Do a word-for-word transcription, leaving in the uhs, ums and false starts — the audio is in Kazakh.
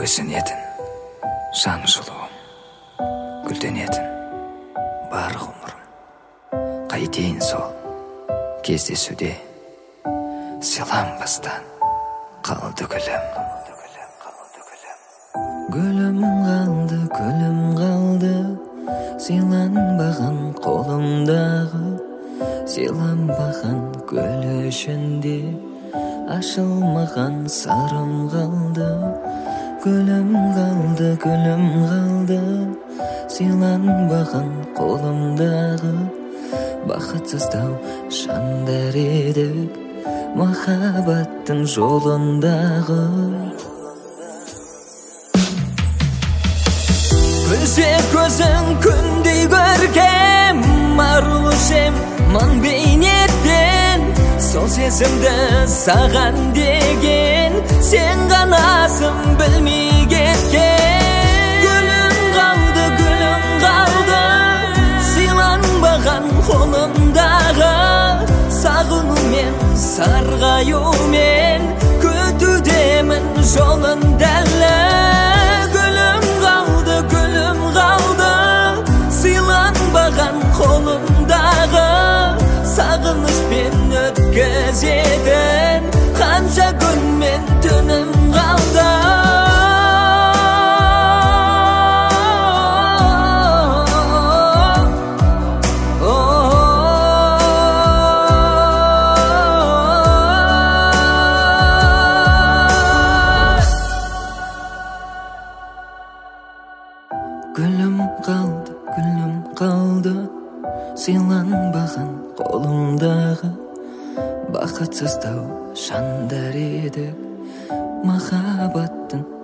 өсінетін жан жылуым, гүлденетін бар ғұмырым. Қайтейін сол кездесуде, сыйланбастан қалды гүлім. Гүлім қалды, гүлім қалды, сыйланбаған қолымдағы. Сыйланбаған гүл ішінде ашылмаған сырым қалды. Гүлім қалды, гүлім қалды, сыйланбаған қолымдағы. Бақытсыздау жандар едік махаббаттың жолындағы. Күлсе көзің күндей көркем, арулы жем мың бейнеттен. Сол сезімді саған деген, сен ғанасың білмей кеткен. Гүлім қалды, гүлім қалды, сыйланбаған қолымдағы. Сағынумен, сарғаюмен күтудемін жолын дәлі. Гүлім қалды, гүлім қалды, сыйланбаған қолымдағы. Сағынышпен өткізетін қанша күн мен түнім қалды. Гүлім қалды, гүлім қалды, сыйланбаған қолымдағы. Бақытсыздау жандар едік махаббаттың